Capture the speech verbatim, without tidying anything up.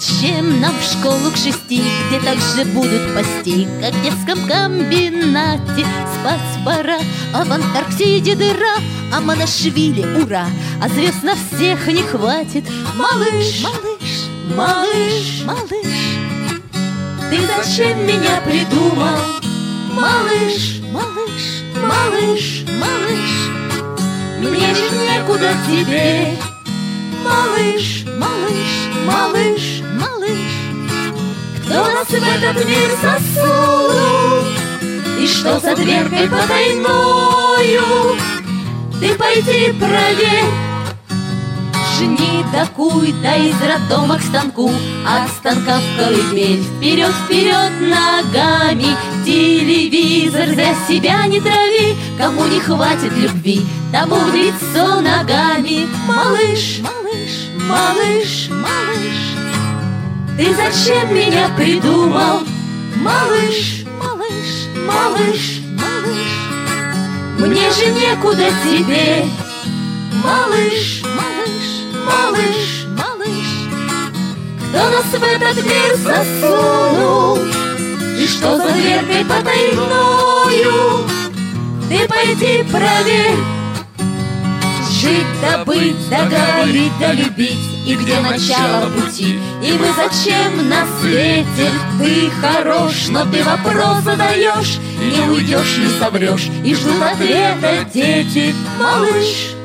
зачем нам в школу к шести, где так же будут пасти, как в детском комбинате? Спать пора, а в Антарктиде дыра, а Монашвили ура, а звезд на всех не хватит. Малыш, малыш, малыш, малыш, ты зачем меня придумал? Малыш, малыш, малыш, малыш, мне же некуда теперь. Малыш, малыш, малыш, малыш, кто нас в этот мир засунул? И что за дверкой потайною? Ты пойди проверь. Жени такую, да из роддома к станку, от станка в колыбель. Вперед, вперед ногами, телевизор за себя не трави. Кому не хватит любви, тому в лицо ногами. Малыш, малыш, малыш, малыш, ты зачем меня придумал? Малыш, малыш, малыш, малыш, мне же некуда теперь. Малыш, малыш, малыш, малыш, кто нас в этот мир засунул? И что за дверкой потайною? Ты пойди проверь. Жить да быть, да говорить, да любить, и где начало пути, и мы зачем на свете? Ты хорош, но ты вопрос задаешь, не уйдешь, не соврешь, и ждут ответа дети. Малыш,